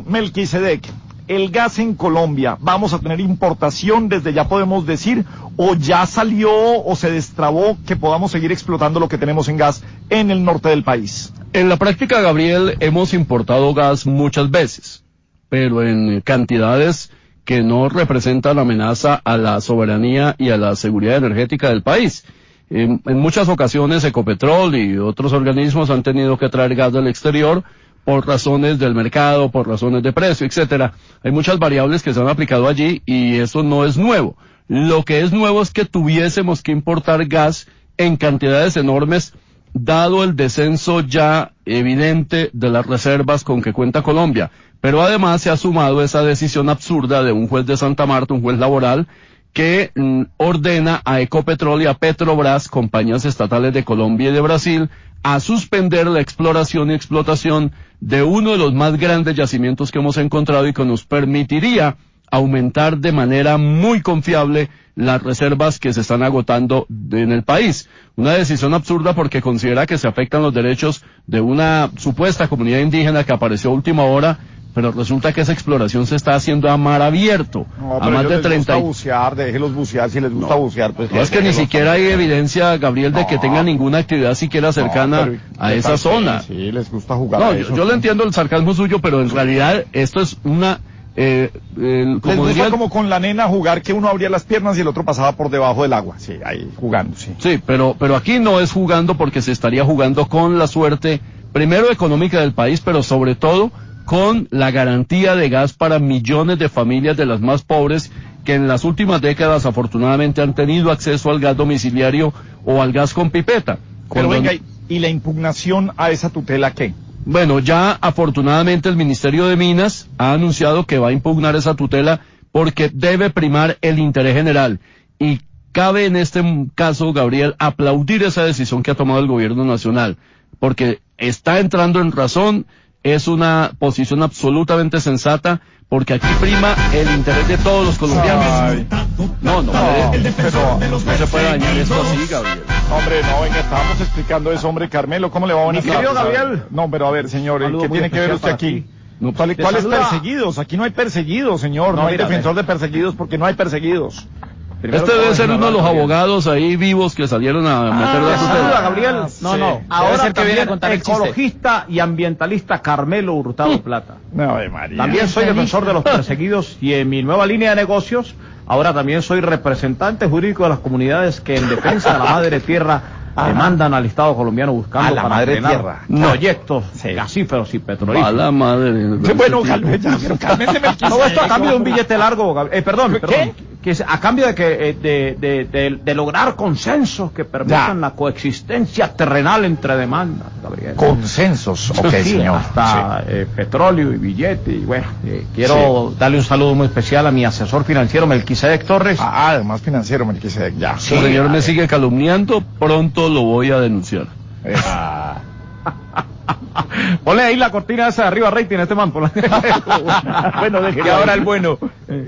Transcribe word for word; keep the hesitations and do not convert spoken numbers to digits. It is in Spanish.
Melquisedec, el gas en Colombia, ¿vamos a tener importación desde ya podemos decir, o ya salió o se destrabó que podamos seguir explotando lo que tenemos en gas en el norte del país? En la práctica, Gabriel, hemos importado gas muchas veces, pero en cantidades que no representan amenaza a la soberanía y a la seguridad energética del país. En, en muchas ocasiones Ecopetrol y otros organismos han tenido que traer gas del exterior por razones del mercado, por razones de precio, etcétera. Hay muchas variables que se han aplicado allí y eso no es nuevo. Lo que es nuevo es que tuviésemos que importar gas en cantidades enormes, dado el descenso ya evidente de las reservas con que cuenta Colombia. Pero además se ha sumado esa decisión absurda de un juez de Santa Marta, un juez laboral, que mm, ordena a Ecopetrol y a Petrobras, compañías estatales de Colombia y de Brasil, a suspender la exploración y explotación de uno de los más grandes yacimientos que hemos encontrado y que nos permitiría aumentar de manera muy confiable las reservas que se están agotando en el país. Una decisión absurda porque considera que se afectan los derechos de una supuesta comunidad indígena que apareció a última hora, pero resulta que esa exploración se está haciendo a mar abierto. No, a más de les treinta. Gusta bucear, déjelos bucear, si les gusta no, bucear, pues. No, es que ni siquiera hay evidencia, Gabriel, de no, que tenga ninguna actividad siquiera cercana no, a esa zona. Sí, les gusta jugar No, a yo, eso. yo le entiendo el sarcasmo suyo, pero en realidad esto es una... Eh, el, como les gusta diría, como con la nena jugar que uno abría las piernas y el otro pasaba por debajo del agua. Sí, ahí jugando, sí. Sí, pero, pero aquí no es jugando porque se estaría jugando con la suerte, primero económica del país, pero sobre todo con la garantía de gas para millones de familias de las más pobres que en las últimas décadas afortunadamente han tenido acceso al gas domiciliario o al gas con pipeta. Pero Cuando... venga, ¿y la impugnación a esa tutela qué? Bueno, ya afortunadamente el Ministerio de Minas ha anunciado que va a impugnar esa tutela porque debe primar el interés general. Y cabe en este caso, Gabriel, aplaudir esa decisión que ha tomado el gobierno nacional, porque está entrando en razón, es una posición absolutamente sensata, porque aquí prima el interés de todos los colombianos. Ay. No, no, No, hombre, pero- no se puede dañar esto así, Gabriel. Hombre, no, venga, estábamos explicando eso, hombre. Carmelo, ¿cómo le va? Buenas Mi querido tardes. Gabriel. No, pero a ver, señor, Saludo ¿qué muy tiene que ver usted especial aquí? para ti. No, ¿cuál- Te ¿Cuáles saluda- perseguidos? Aquí no hay perseguidos, señor. No, No, hay mira, defensor mira. de perseguidos porque no hay perseguidos. Primero Este que debe todo, ser uno de los Gabriel. abogados ahí vivos que salieron a meter Te la saluda, tutela. Gabriel. No, Sí. no. Debe Ahora ser que viene a también contar el chiste. ecologista y ambientalista Carmelo Hurtado Plata. No, de María. También soy defensor de los perseguidos y en mi nueva línea de negocios, ahora también soy representante jurídico de las comunidades que en defensa de la madre tierra demandan al Estado colombiano buscando A la para madre frenar tierra. proyectos Sí. gasíferos y A petrolíferos. la madre. Sí, bueno, Carmen, ya, pero Carmen se me Todo esto a cambio de un billete largo, Gab- eh, perdón, perdón, que es a cambio de que eh, de, de, de, de lograr consensos que permitan Ya. la coexistencia terrenal entre demandas, Gabriel. Consensos, ok, Sí, señor. hasta eh, petróleo y billete y bueno, eh, quiero darle un saludo muy especial a mi asesor financiero Melquisedec Torres. Ah, además financiero, Melquisedec, ya. Si el señor me sigue calumniando, pronto lo voy a denunciar. Ah. Ponle ahí la cortina esa de arriba, rating, este man. ponle. Bueno, de que ahora el bueno.